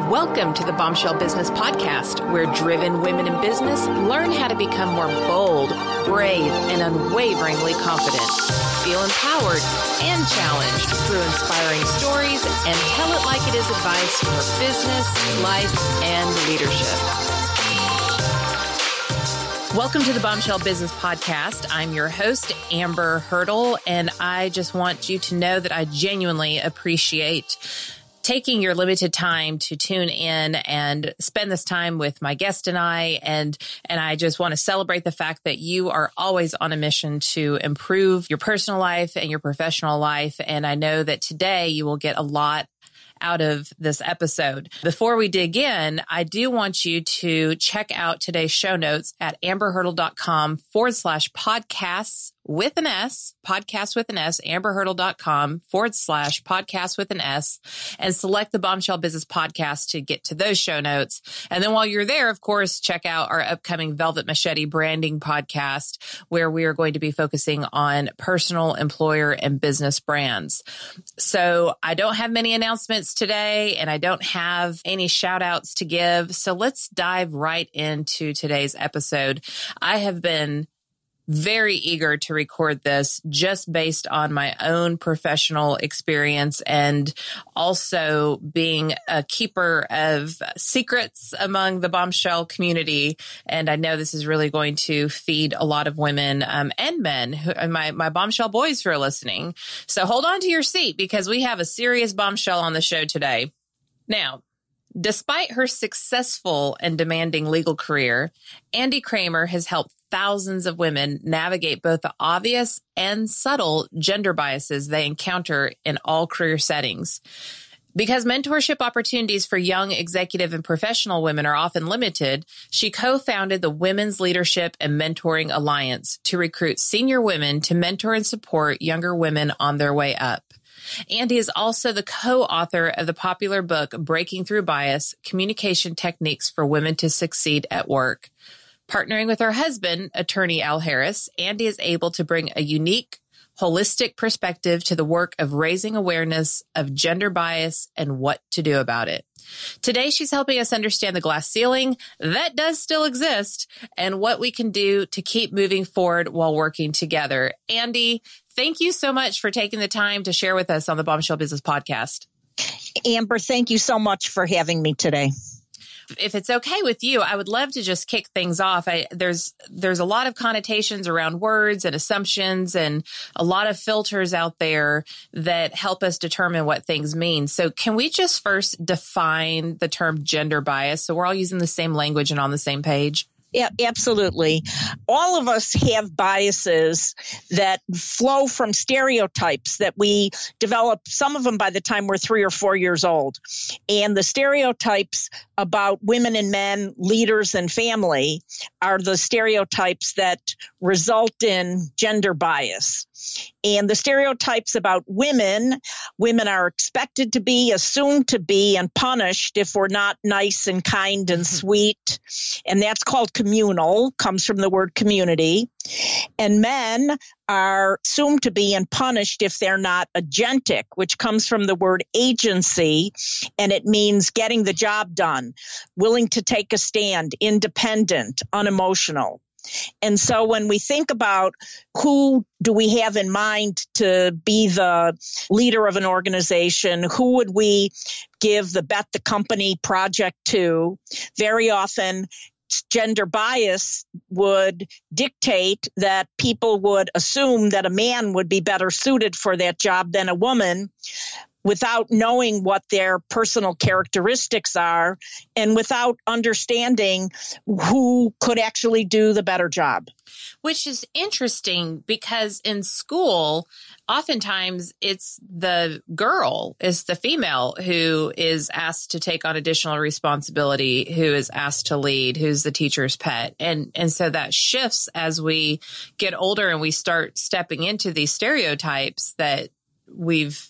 Welcome to the Bombshell Business Podcast, where driven women in business learn how to become more bold, brave, and unwaveringly confident. Feel empowered and challenged through inspiring stories and tell it like it is advice for business, life, and leadership. Welcome to the Bombshell Business Podcast. I'm your host, Amber Hurdle, and I just want you to know that I genuinely appreciate taking your limited time to tune in and spend this time with my guest and I. And I just want to celebrate the fact that you are always on a mission to improve your personal life and your professional life. And I know that today you will get a lot out of this episode. Before we dig in, I do want you to check out today's show notes at amberhurdle.com/podcasts with an S, podcast with an S, amberhurdle.com/podcast with an S, and select the Bombshell Business Podcast to get to those show notes. And then while you're there, of course, check out our upcoming Velvet Machete branding podcast, where we are going to be focusing on personal, employer, and business brands. So I don't have many announcements today, and I don't have any shout outs to give. So let's dive right into today's episode. I have been very eager to record this just based on my own professional experience and also being a keeper of secrets among the Bombshell community. And I know this is really going to feed a lot of women and men, my Bombshell boys who are listening. So hold on to your seat because we have a serious bombshell on the show today. Now, despite her successful and demanding legal career, Andi Kramer has helped thousands of women navigate both the obvious and subtle gender biases they encounter in all career settings. Because mentorship opportunities for young executive and professional women are often limited, she co-founded the Women's Leadership and Mentoring Alliance to recruit senior women to mentor and support younger women on their way up. Andi is also the co-author of the popular book, Breaking Through Bias, Communication Techniques for Women to Succeed at Work. Partnering with her husband, attorney Al Harris, Andi is able to bring a unique, holistic perspective to the work of raising awareness of gender bias and what to do about it. Today, she's helping us understand the glass ceiling that does still exist and what we can do to keep moving forward while working together. Andi, thank you so much for taking the time to share with us on the Bombshell Business Podcast. Amber, thank you so much for having me today. If it's okay with you, I would love to just kick things off. There's a lot of connotations around words and assumptions and a lot of filters out there that help us determine what things mean. So can we just first define the term gender bias so we're all using the same language and on the same page? Yeah, absolutely. All of us have biases that flow from stereotypes that we develop, some of them by the time we're 3 or 4 years old. And the stereotypes about women and men, leaders and family are the stereotypes that result in gender bias. And the stereotypes about women are expected to be, assumed to be, and punished if we're not nice and kind and sweet. And that's called communal, comes from the word community. And men are assumed to be and punished if they're not agentic, which comes from the word agency, and it means getting the job done, willing to take a stand, independent, unemotional. And so when we think about who do we have in mind to be the leader of an organization, who would we give the Bet the Company project to, very often gender bias would dictate that people would assume that a man would be better suited for that job than a woman, without knowing what their personal characteristics are and without understanding who could actually do the better job. Which is interesting because in school, oftentimes it's the girl, is the female who is asked to take on additional responsibility, who is asked to lead, who's the teacher's pet. And so that shifts as we get older and we start stepping into these stereotypes that we've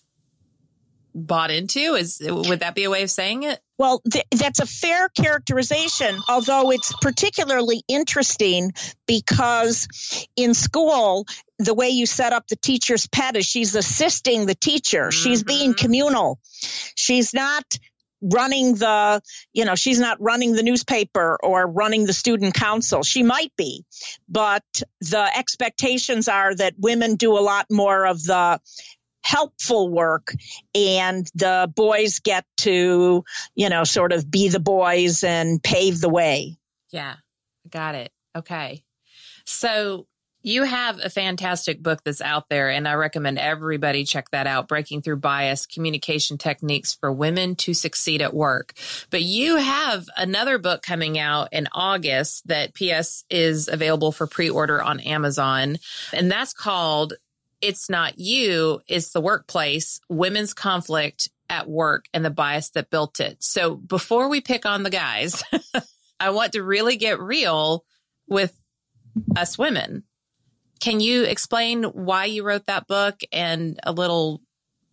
bought into. Would that be a way of saying it? Well, that's a fair characterization, although it's particularly interesting because in school, the way you set up the teacher's pet is she's assisting the teacher. Mm-hmm. She's being communal. She's not running she's not running the newspaper or running the student council. She might be, but the expectations are that women do a lot more of the helpful work, and the boys get to, sort of be the boys and pave the way. Yeah, got it. Okay. So you have a fantastic book that's out there, and I recommend everybody check that out, Breaking Through Bias, Communication Techniques for Women to Succeed at Work. But you have another book coming out in August that PS is available for pre-order on Amazon, and that's called It's Not You, It's the Workplace, Women's Conflict at Work and the Bias That Built It. So before we pick on the guys, I want to really get real with us women. Can you explain why you wrote that book and a little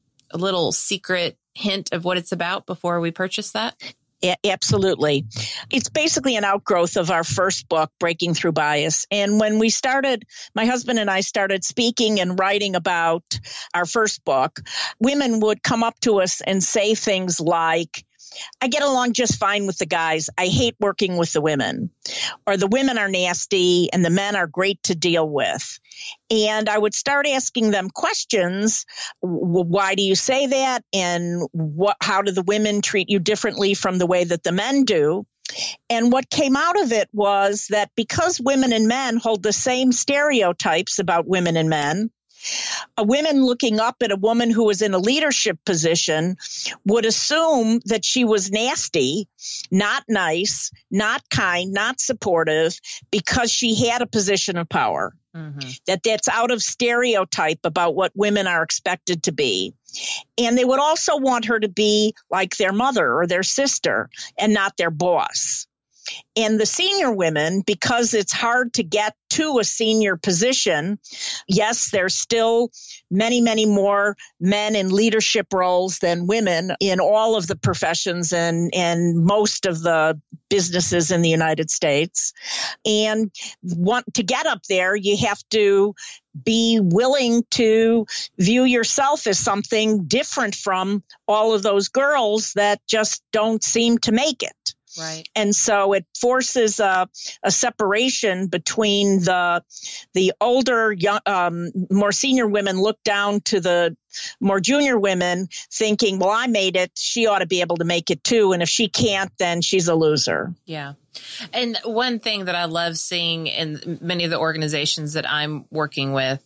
secret hint of what it's about before we purchase that? Yeah, absolutely. It's basically an outgrowth of our first book, Breaking Through Bias. And when we started, my husband and I started speaking and writing about our first book, women would come up to us and say things like, I get along just fine with the guys. I hate working with the women. Or the women are nasty and the men are great to deal with. And I would start asking them questions. Why do you say that? And how do the women treat you differently from the way that the men do? And what came out of it was that because women and men hold the same stereotypes about women and men, a woman looking up at a woman who was in a leadership position would assume that she was nasty, not nice, not kind, not supportive, because she had a position of power. Mm-hmm. That's out of stereotype about what women are expected to be. And they would also want her to be like their mother or their sister and not their boss. And the senior women, because it's hard to get to a senior position, yes, there's still many, many more men in leadership roles than women in all of the professions and most of the businesses in the United States. And to get up there, you have to be willing to view yourself as something different from all of those girls that just don't seem to make it. Right. And so it forces a separation between the older, young, more senior women look down to the more junior women thinking, well, I made it. She ought to be able to make it too. And if she can't, then she's a loser. Yeah. And one thing that I love seeing in many of the organizations that I'm working with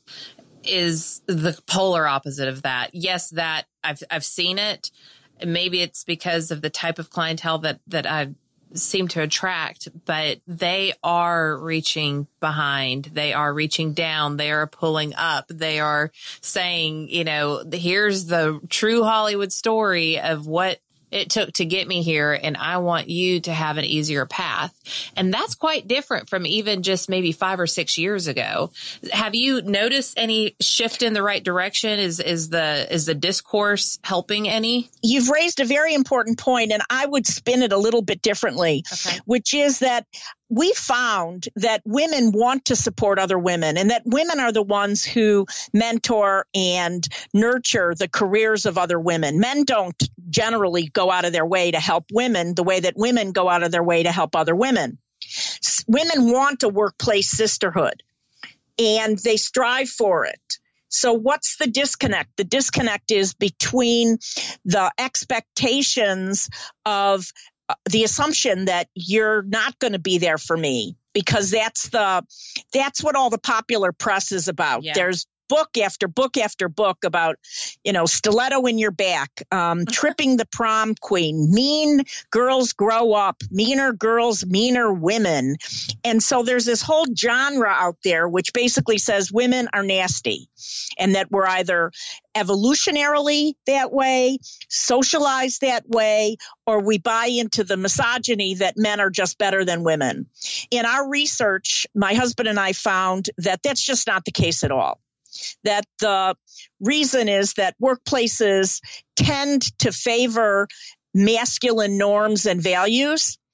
is the polar opposite of that. Yes, that I've seen it. Maybe it's because of the type of clientele that I seem to attract, but they are reaching behind. They are reaching down. They are pulling up. They are saying, here's the true Hollywood story of what it took to get me here, and I want you to have an easier path. And that's quite different from even just maybe 5 or 6 years ago. Have you noticed any shift in the right direction? Is the discourse helping any? You've raised a very important point, and I would spin it a little bit differently, okay, which is that we found that women want to support other women, and that women are the ones who mentor and nurture the careers of other women. Men don't generally go out of their way to help women the way that women go out of their way to help other women. Women want a workplace sisterhood, and they strive for it. So what's the disconnect? The disconnect is between the expectations of the assumption that you're not going to be there for me, because that's what all the popular press is about. Yeah. There's book after book after book about, stiletto in your back, tripping the prom queen, mean girls grow up, meaner girls, meaner women. And so there's this whole genre out there which basically says women are nasty, and that we're either evolutionarily that way, socialized that way, or we buy into the misogyny that men are just better than women. In our research, my husband and I found that that's just not the case at all. That the reason is that workplaces tend to favor masculine norms and values,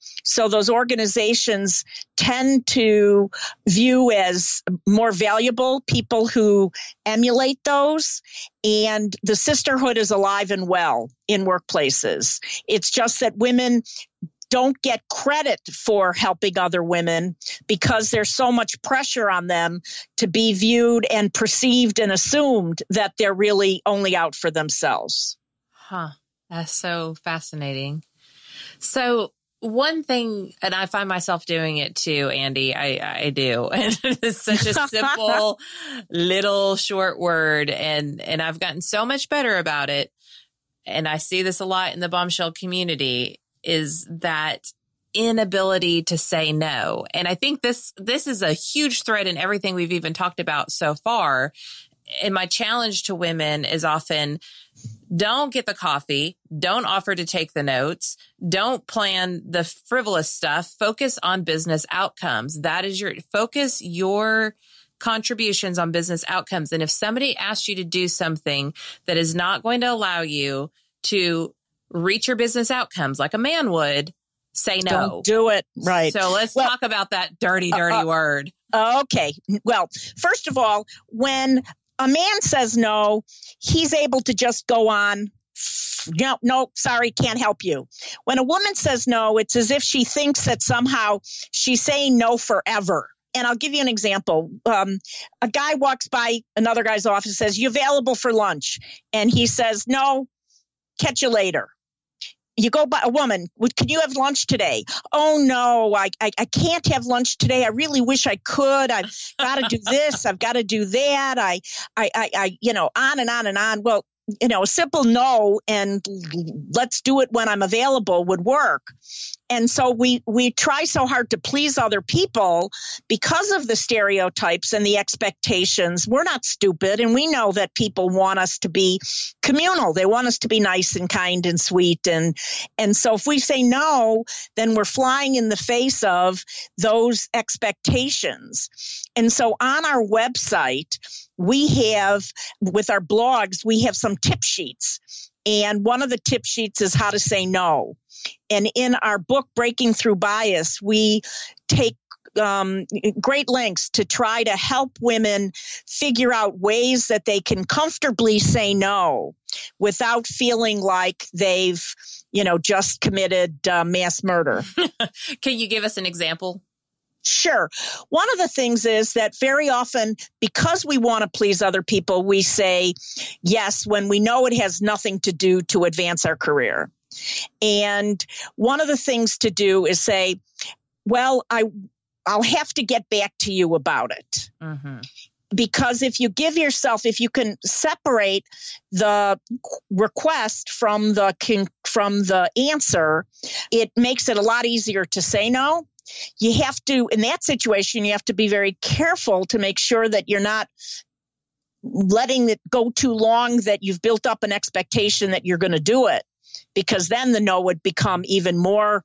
So those organizations tend to view as more valuable people who emulate those. And the sisterhood is alive and well in workplaces. It's just that women don't get credit for helping other women because there's so much pressure on them to be viewed and perceived and assumed that they're really only out for themselves. Huh. That's so fascinating. So one thing, and I find myself doing it too, Andi, I do. And it's such a simple little short word. And I've gotten so much better about it. And I see this a lot in the bombshell community, is that inability to say no. And I think this is a huge thread in everything we've even talked about so far. And my challenge to women is often, don't get the coffee, don't offer to take the notes, don't plan the frivolous stuff, focus on business outcomes. That is focus your contributions on business outcomes. And if somebody asks you to do something that is not going to allow you to reach your business outcomes like a man would, say no. Don't do it. Right. So let's talk about that dirty word. Okay. Well, first of all, when a man says no, he's able to just go on. No, sorry, can't help you. When a woman says no, it's as if she thinks that somehow she's saying no forever. And I'll give you an example. A guy walks by another guy's office, says, "You available for lunch?" And he says, "No, catch you later." You go by a woman, "Can you have lunch today?" "Oh, no, I can't have lunch today. I really wish I could. I've got to do this. I've got to do that. I on and on and on. Well, a simple no and let's do it when I'm available would work. And so we try so hard to please other people because of the stereotypes and the expectations. We're not stupid, and we know that people want us to be communal. They want us to be nice and kind and sweet. And so if we say no, then we're flying in the face of those expectations. And so on our website, we have, with our blogs, we have some tip sheets. And one of the tip sheets is how to say no. And in our book, Breaking Through Bias, we take great lengths to try to help women figure out ways that they can comfortably say no without feeling like they've, just committed mass murder. Can you give us an example? Sure. One of the things is that very often, because we want to please other people, we say yes when we know it has nothing to do to advance our career. And one of the things to do is say, well, I'll have to get back to you about it. Mm-hmm. Because if you can separate the request from the answer, it makes it a lot easier to say no. You have to, in that situation, you have to be very careful to make sure that you're not letting it go too long, that you've built up an expectation that you're going to do it, because then the no would become even more,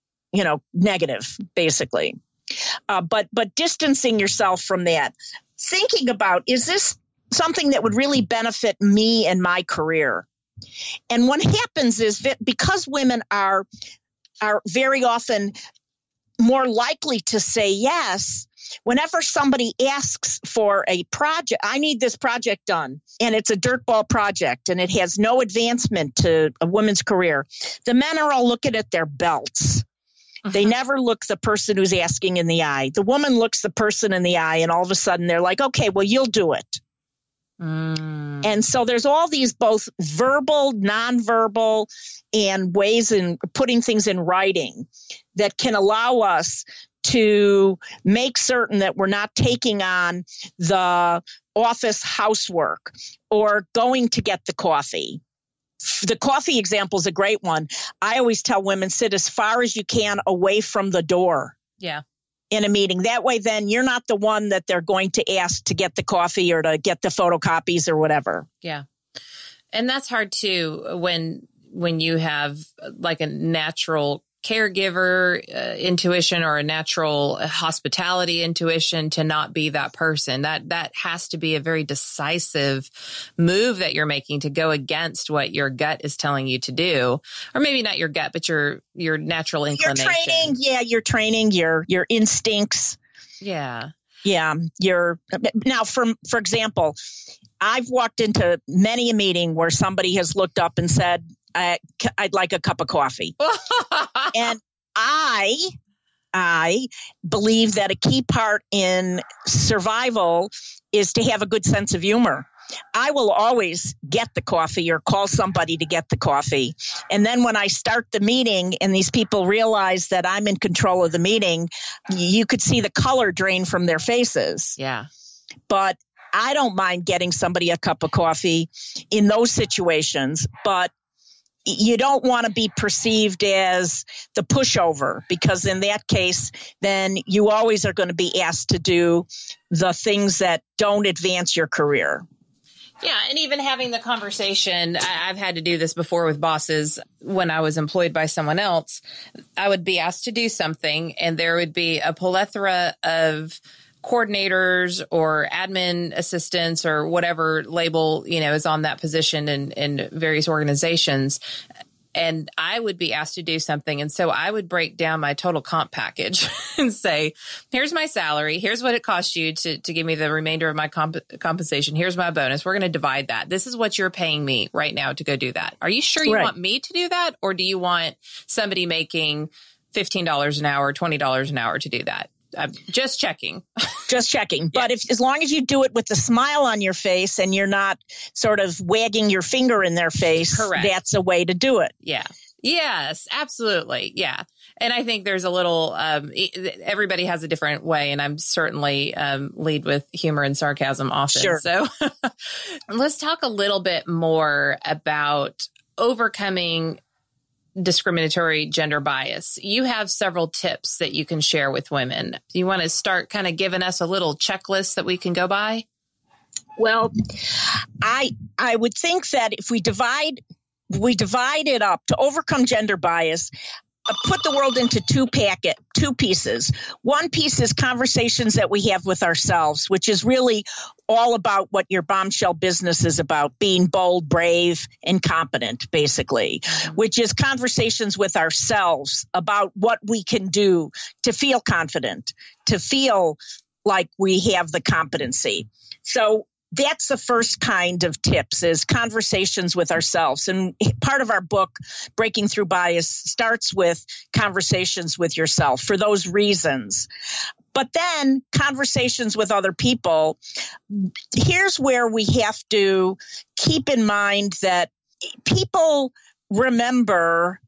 negative, basically. But distancing yourself from that, thinking about, is this something that would really benefit me and my career? And what happens is that because women are very often more likely to say yes, whenever somebody asks for a project, I need this project done, and it's a dirtball project, and it has no advancement to a woman's career, the men are all looking at their belts. They never look the person who's asking in the eye. The woman looks the person in the eye, and all of a sudden they're like, okay, well, you'll do it. And so there's all these both verbal, nonverbal, and ways in putting things in writing that can allow us to make certain that we're not taking on the office housework or going to get the coffee. The coffee example is a great one. I always tell women, sit as far as you can away from the door. Yeah. In a meeting. That way, then you're not the one that they're going to ask to get the coffee or to get the photocopies or whatever. Yeah. And that's hard too when you have like a natural caregiver intuition or a natural hospitality intuition to not be that person. That has to be a very decisive move that you're making to go against what your gut is telling you to do, or maybe not your gut, but your natural inclination. Your training, your instincts. Yeah. Yeah. Now, for example, I've walked into many a meeting where somebody has looked up and said, I'd like a cup of coffee. And I believe that a key part in survival is to have a good sense of humor. I will always get the coffee or call somebody to get the coffee. And then when I start the meeting and these people realize that I'm in control of the meeting, you could see the color drain from their faces. Yeah. But I don't mind getting somebody a cup of coffee in those situations, but you don't want to be perceived as the pushover, because in that case, then you always are going to be asked to do the things that don't advance your career. Yeah. And even having the conversation, I've had to do this before with bosses when I was employed by someone else. I would be asked to do something and there would be a plethora of coordinators or admin assistants or whatever label, is on that position in various organizations. And I would be asked to do something. And so I would break down my total comp package and say, here's my salary. Here's what it costs you to give me the remainder of my compensation. Here's my bonus. We're going to divide that. This is what you're paying me right now to go do that. Are you sure you want me to do that? Or do you want somebody making $15 an hour, $20 an hour to do that? I'm just checking. Just checking. But as long as you do it with a smile on your face and you're not sort of wagging your finger in their face, correct, that's a way to do it. Yeah. Yes, absolutely. Yeah. And I think there's a little, everybody has a different way, and I'm certainly lead with humor and sarcasm often. Sure. So let's talk a little bit more about overcoming discriminatory gender bias. You have several tips that you can share with women. Do you want to start kind of giving us a little checklist that we can go by? Well, I would think that if we divide it up to overcome gender bias, put the world into two pieces. One piece is conversations that we have with ourselves, which is really all about what your bombshell business is about, being bold, brave, and competent, basically, which is conversations with ourselves about what we can do to feel confident, to feel like we have the competency. So that's the first kind of tips, is conversations with ourselves. And part of our book, Breaking Through Bias, starts with conversations with yourself for those reasons. But then conversations with other people, here's where we have to keep in mind that people remember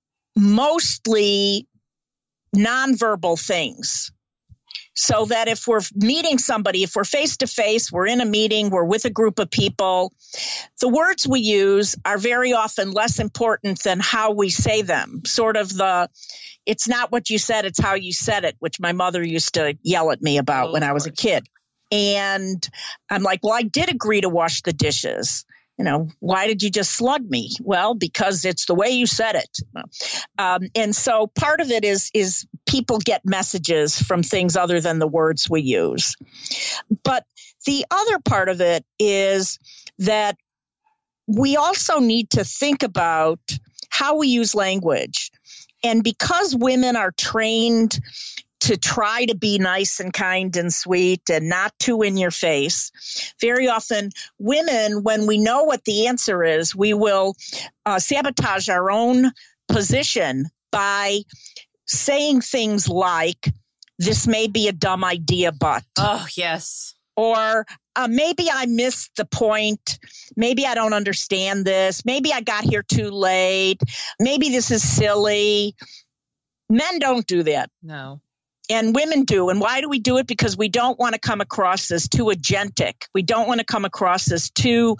mostly nonverbal things. So that if we're meeting somebody, if we're face to face, we're in a meeting, we're with a group of people, the words we use are very often less important than how we say them. Sort of it's not what you said, it's how you said it, which my mother used to yell at me about when I was a kid. And I'm like, well, I did agree to wash the dishes. Why did you just slug me? Well, because it's the way you said it. And so part of it is people get messages from things other than the words we use. But the other part of it is that we also need to think about how we use language. And because women are trained to try to be nice and kind and sweet and not too in your face, very often women, when we know what the answer is, we will sabotage our own position by saying things like, this may be a dumb idea, but. Oh, yes. Or maybe I missed the point. Maybe I don't understand this. Maybe I got here too late. Maybe this is silly. Men don't do that. No. And women do. And why do we do it? Because we don't want to come across as too agentic. We don't want to come across as too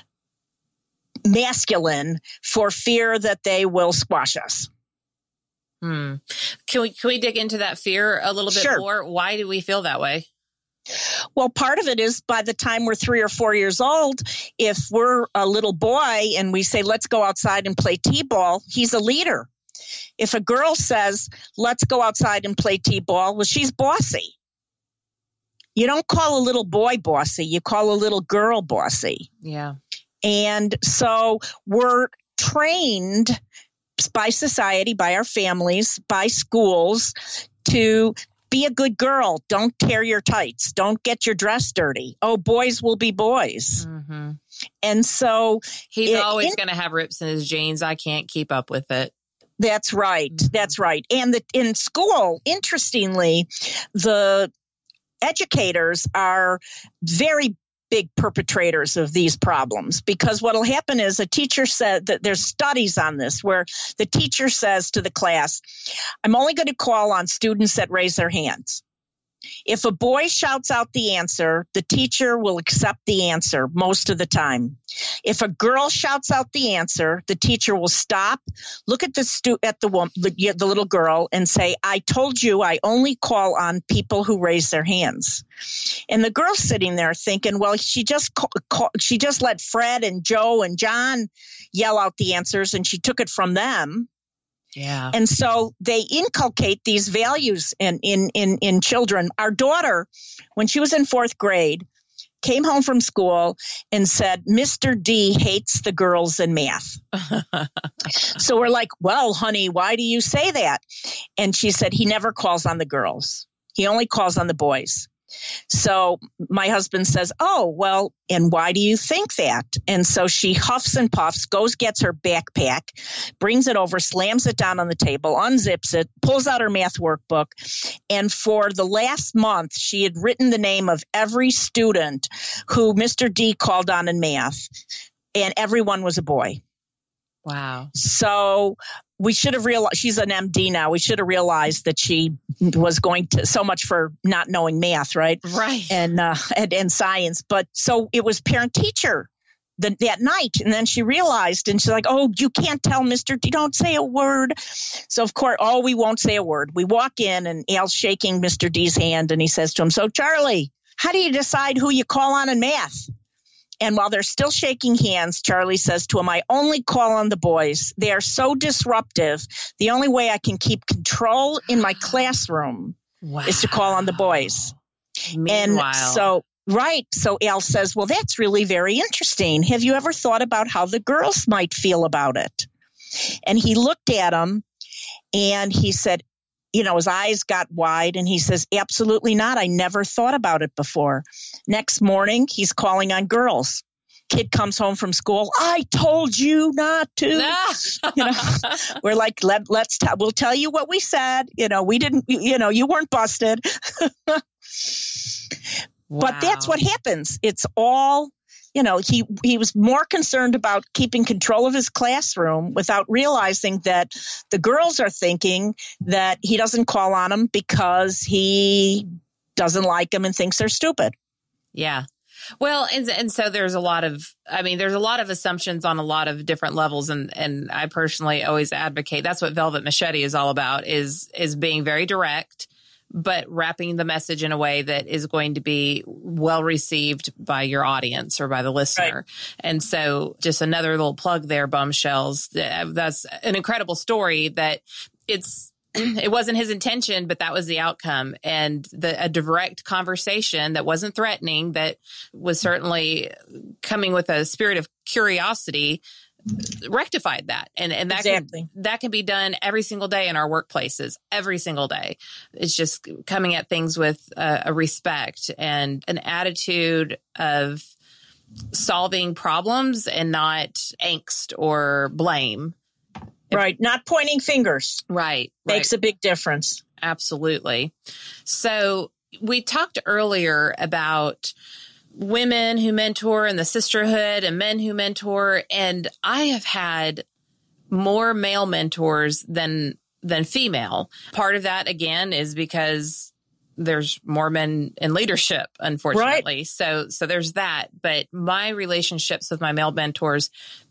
masculine for fear that they will squash us. Can we dig into that fear a little bit more? Why do we feel that way? Well, part of it is by the time we're 3 or 4 years old, if we're a little boy and we say, let's go outside and play t-ball, he's a leader. If a girl says, let's go outside and play t-ball, well, she's bossy. You don't call a little boy bossy. You call a little girl bossy. Yeah. And so we're trained by society, by our families, by schools to be a good girl. Don't tear your tights. Don't get your dress dirty. Oh, boys will be boys. Mm-hmm. And so he's always going to have rips in his jeans. I can't keep up with it. That's right. Mm-hmm. That's right. And in school, interestingly, the educators are very big perpetrators of these problems, because what will happen is a teacher said that there's studies on this where the teacher says to the class, I'm only going to call on students that raise their hands. If a boy shouts out the answer, the teacher will accept the answer most of the time. If a girl shouts out the answer, the teacher will stop, look at the little girl and say, I told you I only call on people who raise their hands. And the girl's sitting there thinking, well, she just let Fred and Joe and John yell out the answers and she took it from them. Yeah. And so they inculcate these values in children. Our daughter, when she was in 4th grade, came home from school and said, Mr. D hates the girls in math. So we're like, well, honey, why do you say that? And she said, he never calls on the girls. He only calls on the boys. So my husband says, oh, well, and why do you think that? And so she huffs and puffs, gets her backpack, brings it over, slams it down on the table, unzips it, pulls out her math workbook. And for the last month, she had written the name of every student who Mr. D called on in math, and everyone was a boy. Wow. So we should have realized, she's an MD now. We should have realized that she was going to, so much for not knowing math, right? Right. And science. But so it was parent teacher that night. And then she realized, and she's like, oh, you can't tell Mr. D, don't say a word. So of course, we won't say a word. We walk in and Al's shaking Mr. D's hand and he says to him, so Charlie, how do you decide who you call on in math? And while they're still shaking hands, Charlie says to him, I only call on the boys. They are so disruptive. The only way I can keep control in my classroom is to call on the boys. Meanwhile. And so Al says, well, that's really very interesting. Have you ever thought about how the girls might feel about it? And he looked at him and he said, his eyes got wide and he says, absolutely not. I never thought about it before. Next morning, he's calling on girls. Kid comes home from school. I told you not to. We're like, we'll tell you what we said. We didn't, you weren't busted. Wow. But that's what happens. It's all, he was more concerned about keeping control of his classroom without realizing that the girls are thinking that he doesn't call on them because he doesn't like them and thinks they're stupid. Yeah. Well, and so there's a lot of assumptions on a lot of different levels. And I personally always advocate, that's what Velvet Machete is all about, is being very direct, but wrapping the message in a way that is going to be well received by your audience or by the listener. Right. And so just another little plug there, Bombshells. That's an incredible story that it wasn't his intention, but that was the outcome. And a direct conversation that wasn't threatening, that was certainly coming with a spirit of curiosity, rectified that. And that exactly. That can be done every single day in our workplaces, every single day. It's just coming at things with a respect and an attitude of solving problems and not angst or blame. Right. Not pointing fingers. Right. Makes a big difference. Absolutely. So we talked earlier about women who mentor and the sisterhood and men who mentor. And I have had more male mentors than female. Part of that, again, is because there's more men in leadership, unfortunately. Right. So there's that. But my relationships with my male mentors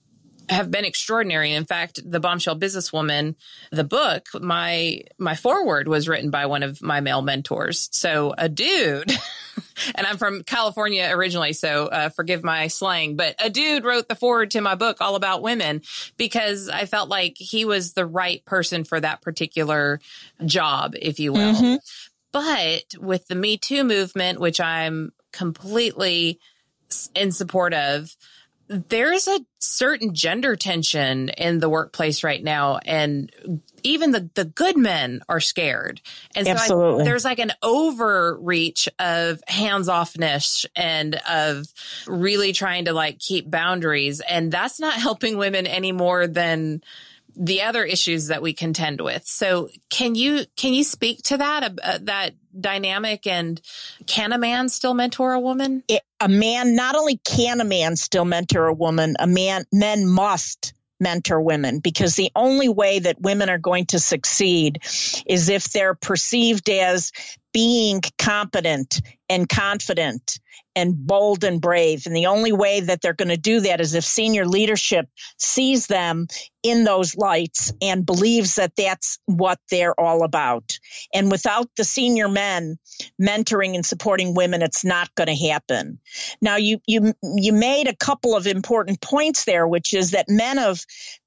have been extraordinary. In fact, The Bombshell Businesswoman, the book, my foreword was written by one of my male mentors. So a dude, and I'm from California originally, so forgive my slang, but a dude wrote the foreword to my book all about women because I felt like he was the right person for that particular job, if you will. Mm-hmm. But with the Me Too movement, which I'm completely in support of, there's a certain gender tension in the workplace right now. And even the good men are scared. And so there's like an overreach of hands-offness and of really trying to like keep boundaries. And that's not helping women any more than the other issues that we contend with. So can you speak to that, that dynamic, and can a man still mentor a woman? A man, not only can a man still mentor a woman, men must mentor women, because the only way that women are going to succeed is if they're perceived as being competent and confident and bold and brave. And the only way that they're going to do that is if senior leadership sees them in those lights and believes that that's what they're all about. And without the senior men mentoring and supporting women, it's not going to happen. Now, you made a couple of important points there, which is that men of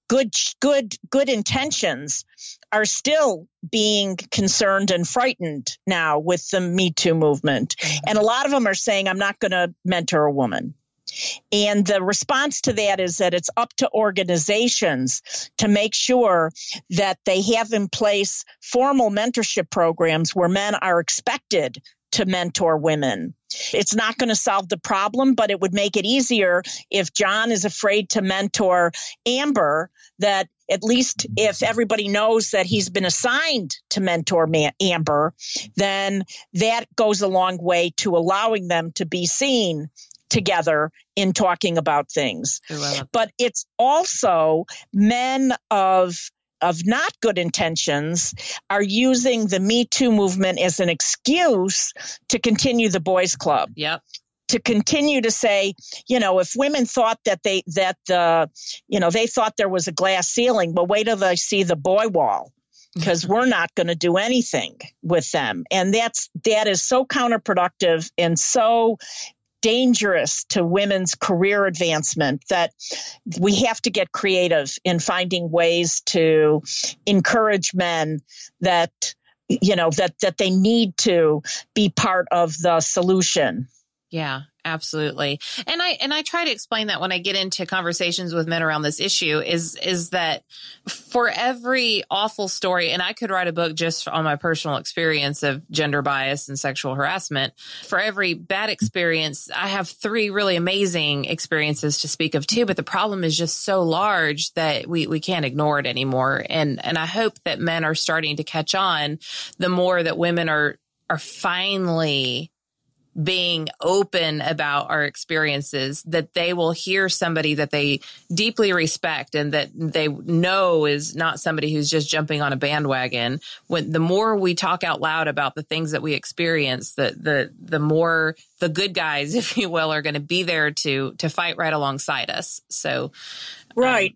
good intentions are still being concerned and frightened now with the Me Too movement. And a lot of them are saying, I'm not going to mentor a woman. And the response to that is that it's up to organizations to make sure that they have in place formal mentorship programs where men are expected to mentor women. It's not going to solve the problem, but it would make it easier if John is afraid to mentor Amber, that at least if everybody knows that he's been assigned to mentor Amber, then that goes a long way to allowing them to be seen together in talking about things. But it's also men of not good intentions are using the Me Too movement as an excuse to continue the boys' club. Yep. To continue to say, if women thought they thought there was a glass ceiling, well, wait till they see the boy wall, because we're not going to do anything with them. And that is so counterproductive and so dangerous to women's career advancement that we have to get creative in finding ways to encourage men that they need to be part of the solution. Yeah, absolutely. And I try to explain that when I get into conversations with men around this issue is that for every awful story, and I could write a book just on my personal experience of gender bias and sexual harassment. For every bad experience, I have 3 really amazing experiences to speak of too, but the problem is just so large that we can't ignore it anymore. And I hope that men are starting to catch on the more that women are finally being open about our experiences, that they will hear somebody that they deeply respect and that they know is not somebody who's just jumping on a bandwagon. When the more we talk out loud about the things that we experience, the more the good guys, if you will, are going to be there to fight right alongside us. So, right.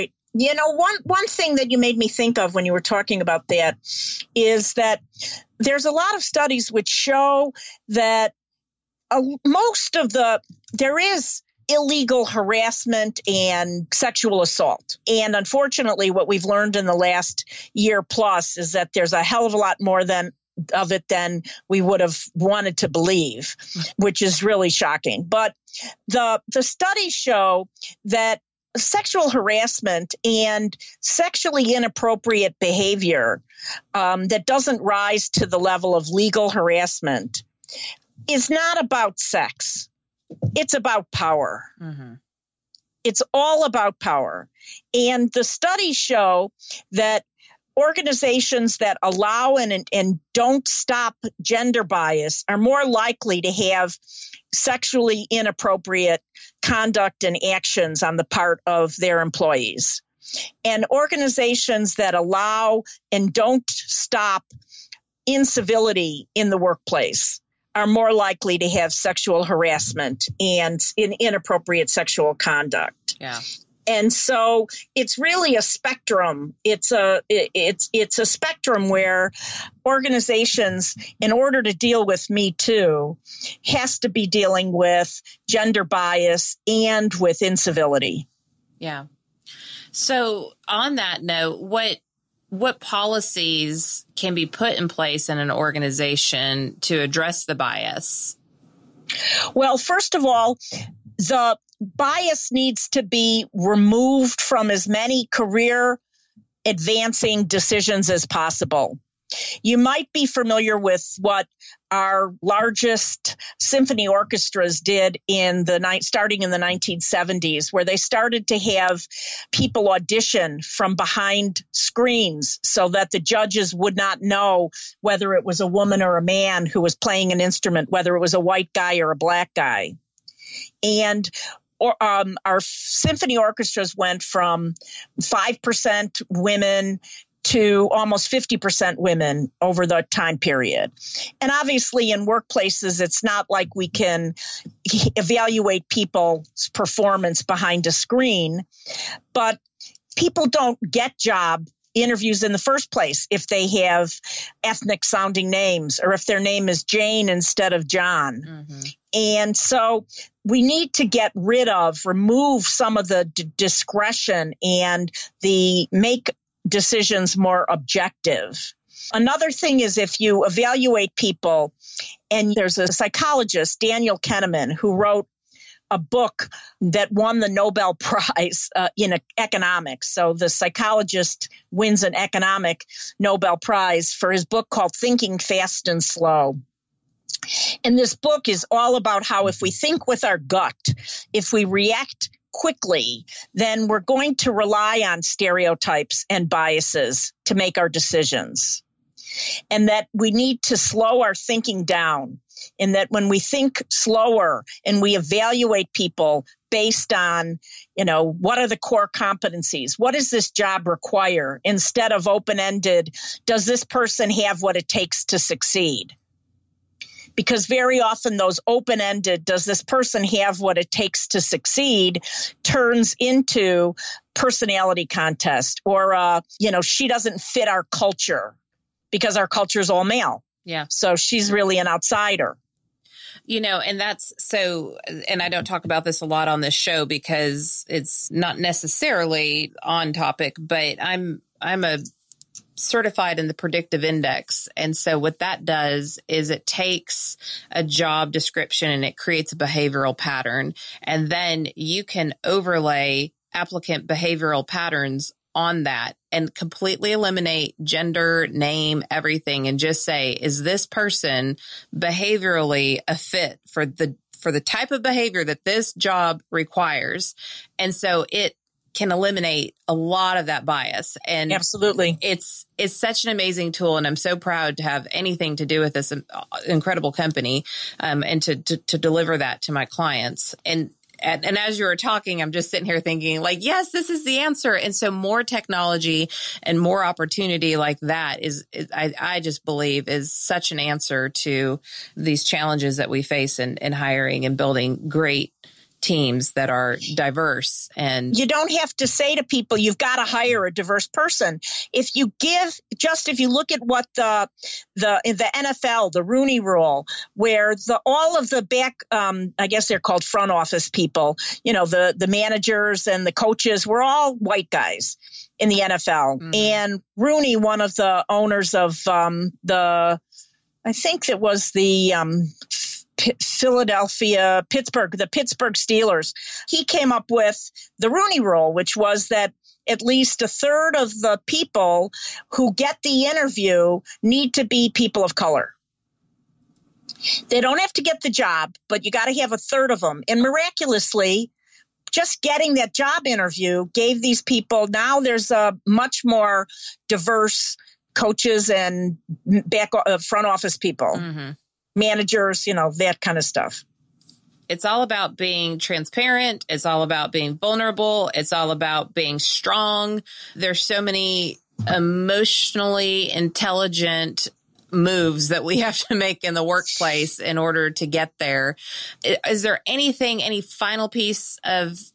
One thing that you made me think of when you were talking about that is that there's a lot of studies which show that there is illegal harassment and sexual assault. And unfortunately, what we've learned in the last year plus is that there's a hell of a lot more of it than we would have wanted to believe, which is really shocking. But the studies show that sexual harassment and sexually inappropriate behavior that doesn't rise to the level of legal harassment is not about sex. It's about power. Mm-hmm. It's all about power. And the studies show that organizations that allow and don't stop gender bias are more likely to have sexually inappropriate conduct and actions on the part of their employees. And organizations that allow and don't stop incivility in the workplace are more likely to have sexual harassment and inappropriate sexual conduct. Yeah. And so it's really a spectrum. It's a spectrum where organizations, in order to deal with Me Too, has to be dealing with gender bias and with incivility. Yeah. So on that note, what policies can be put in place in an organization to address the bias? Well, first of all, the bias needs to be removed from as many career advancing decisions as possible. You might be familiar with what our largest symphony orchestras did starting in the 1970s, where they started to have people audition from behind screens so that the judges would not know whether it was a woman or a man who was playing an instrument, whether it was a white guy or a black guy. And our symphony orchestras went from 5% women to almost 50% women over the time period. And obviously in workplaces, it's not like we can evaluate people's performance behind a screen, but people don't get job interviews in the first place if they have ethnic sounding names or if their name is Jane instead of John. Mm-hmm. And so we need to remove some of the discretion and make decisions more objective. Another thing is if you evaluate people, and there's a psychologist, Daniel Kahneman, who wrote a book that won the Nobel Prize in economics. So the psychologist wins an economic Nobel Prize for his book called Thinking Fast and Slow. And this book is all about how if we think with our gut, if we react quickly, then we're going to rely on stereotypes and biases to make our decisions. And that we need to slow our thinking down. And that when we think slower and we evaluate people based on, what are the core competencies? What does this job require? Instead of open-ended, does this person have what it takes to succeed? Because very often those open-ended, does this person have what it takes to succeed, turns into personality contest or, she doesn't fit our culture because our culture is all male. Yeah. So she's really an outsider. And that's so, and I don't talk about this a lot on this show because it's not necessarily on topic, but I'm a certified in the predictive index. And so what that does is it takes a job description and it creates a behavioral pattern. And then you can overlay applicant behavioral patterns on that and completely eliminate gender, name, everything, and just say, is this person behaviorally a fit for the type of behavior that this job requires? And so it can eliminate a lot of that bias. And absolutely, it's such an amazing tool. And I'm so proud to have anything to do with this incredible company, and to deliver that to my clients. And as you were talking, I'm just sitting here thinking like, yes, this is the answer. And so more technology and more opportunity like that I just believe is such an answer to these challenges that we face in hiring and building great teams that are diverse. And you don't have to say to people, you've got to hire a diverse person. If you look at what the NFL, the Rooney Rule, where all of the back, I guess they're called front office people, the managers and the coaches were all white guys in the NFL. Mm-hmm. And Rooney, one of the owners of I think it was the the Pittsburgh Steelers, he came up with the Rooney Rule, which was that at least a third of the people who get the interview need to be people of color. They don't have to get the job, but you got to have a third of them. And miraculously, just getting that job interview gave these people, now there's a much more diverse coaches and front office people. Mm-hmm. Managers, that kind of stuff. It's all about being transparent. It's all about being vulnerable. It's all about being strong. There's so many emotionally intelligent moves that we have to make in the workplace in order to get there. Is there any final piece of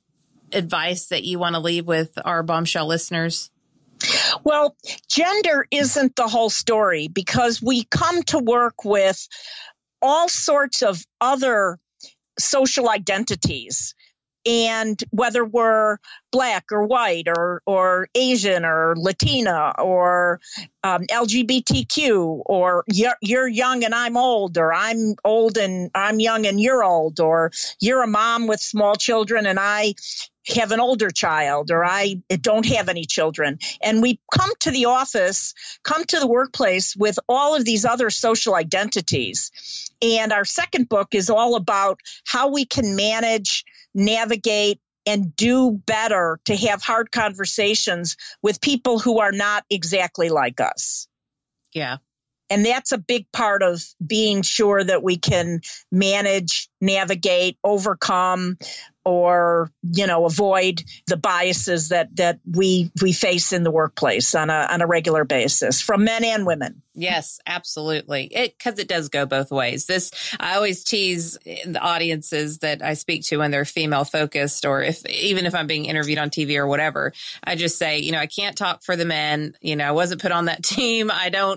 advice that you want to leave with our Bombshell listeners? Well, gender isn't the whole story, because we come to work with all sorts of other social identities. And whether we're Black or white or Asian or Latina or LGBTQ, or you're young and I'm old, or I'm old and I'm young and you're old, or you're a mom with small children and I have an older child, or I don't have any children. And we come to the office, come to the workplace with all of these other social identities. And our second book is all about how we can manage, navigate, and do better to have hard conversations with people who are not exactly like us. Yeah. And that's a big part of being sure that we can manage, navigate, overcome, or, avoid the biases that we face in the workplace on a regular basis, from men and women. Yes, absolutely. Because it does go both ways. I always tease the audiences that I speak to when they're female focused, or even if I'm being interviewed on TV or whatever, I just say, I can't talk for the men. I wasn't put on that team.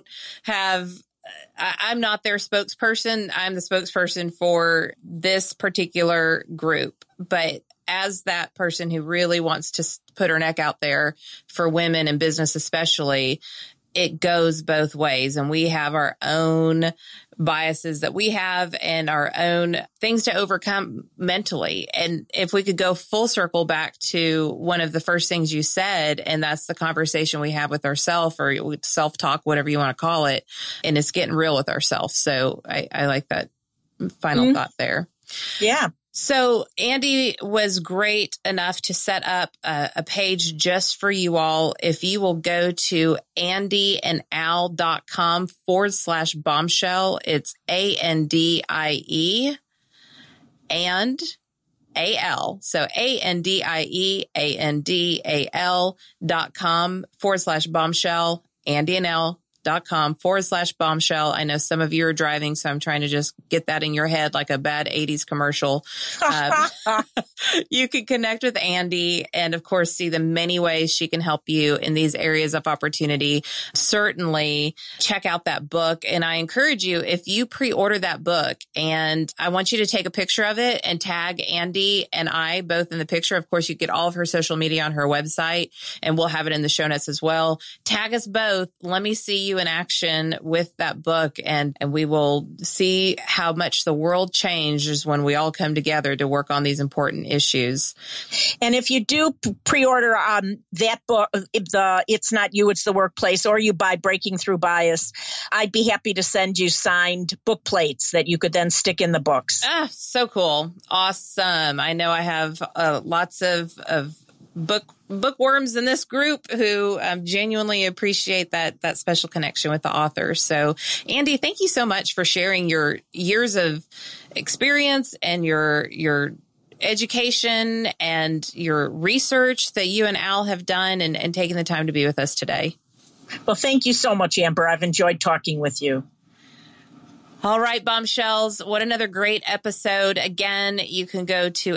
I'm not their spokesperson. I'm the spokesperson for this particular group. But as that person who really wants to put her neck out there for women in business, especially, it goes both ways. And we have our own biases that we have and our own things to overcome mentally. And if we could go full circle back to one of the first things you said, and that's the conversation we have with ourselves, or self-talk, whatever you want to call it, and it's getting real with ourselves. So I like that final thought there. Yeah. So Andy was great enough to set up a page just for you all. If you will go to andieandal.com/bombshell, it's ANDIE and AL. So ANDIEANDAL.com/bombshell, andieandal.com/bombshell. I know some of you are driving, so I'm trying to just get that in your head like a bad 80s commercial. You can connect with Andy and, of course, see the many ways she can help you in these areas of opportunity. Certainly check out that book. And I encourage you, if you pre-order that book, and I want you to take a picture of it and tag Andy and I both in the picture. Of course, you get all of her social media on her website, and we'll have it in the show notes as well. Tag us both. Let me see you in action with that book, and we will see how much the world changes when we all come together to work on these important issues. And if you do pre-order that book, It's Not You, It's the Workplace, or you buy Breaking Through Bias, I'd be happy to send you signed book plates that you could then stick in the books. So cool. Awesome. I know I have lots of bookworms in this group who genuinely appreciate that special connection with the author. So, Andy, thank you so much for sharing your years of experience and your education and your research that you and Al have done, and taking the time to be with us today. Well, thank you so much, Amber. I've enjoyed talking with you. All right, Bombshells. What another great episode. Again, you can go to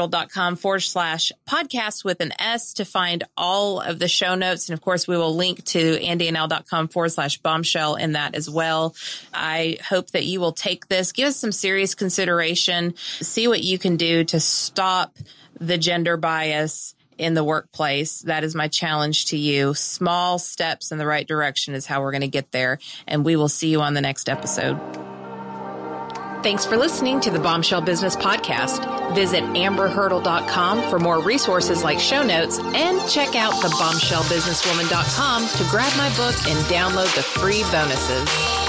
amberhurdle.com/podcast with an S to find all of the show notes. And of course, we will link to andieandal.com/bombshell in that as well. I hope that you will take this, give us some serious consideration, see what you can do to stop the gender bias in the workplace. That is my challenge to you. Small steps in the right direction is how we're going to get there. And we will see you on the next episode. Thanks for listening to the Bombshell Business Podcast. Visit amberhurdle.com for more resources like show notes, and check out thebombshellbusinesswoman.com to grab my book and download the free bonuses.